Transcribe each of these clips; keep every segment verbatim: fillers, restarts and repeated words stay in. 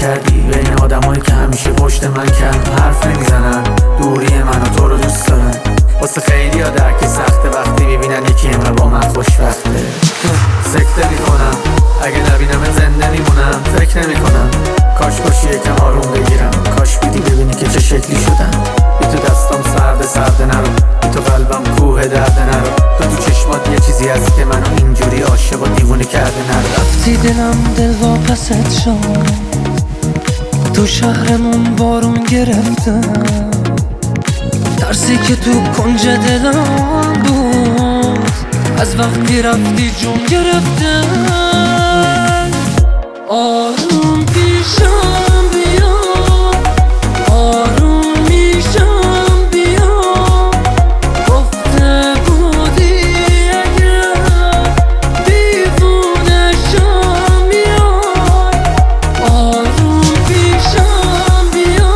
کردی بین آدمایی که همیشه پشت من کم حرف نمیزنن، دوری من و تو رو دوست دارن. واسه خیلی ها درک سخته وقتی میبینن یکی همه با من خوشبخته. سکته میکنم اگه نبینم زنده میمونم، فکر نمیکنم کاش باشی یکم آروم بگیرم، کاش بیدی ببینی که چه شکلی شدم. بی تو دستم سرد سرد نرو، بی تو قلبم کوه درد نرو، تو تو چشمات یه چیزی هست که منو اینجوری عاشق و دیوونه کرده نرو. رفتی دلم دل واپست شد، تو شهرمون بارون گرفته، ترسی که تو کنج دلم بود از وقتی رفتی جون گرفته. آروم پیشم بیا، آروم میشم بیا، گفته بودی اگر دیوونه شم بیا. آروم پیشم بیا،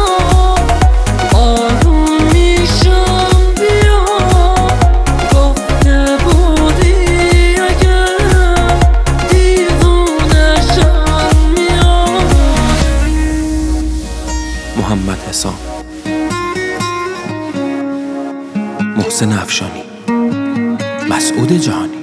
آروم میشم بیا، گفته بودی اگر دیوونه شم بیا. محمد حسام، محسن افشانی، مسعود جهانی.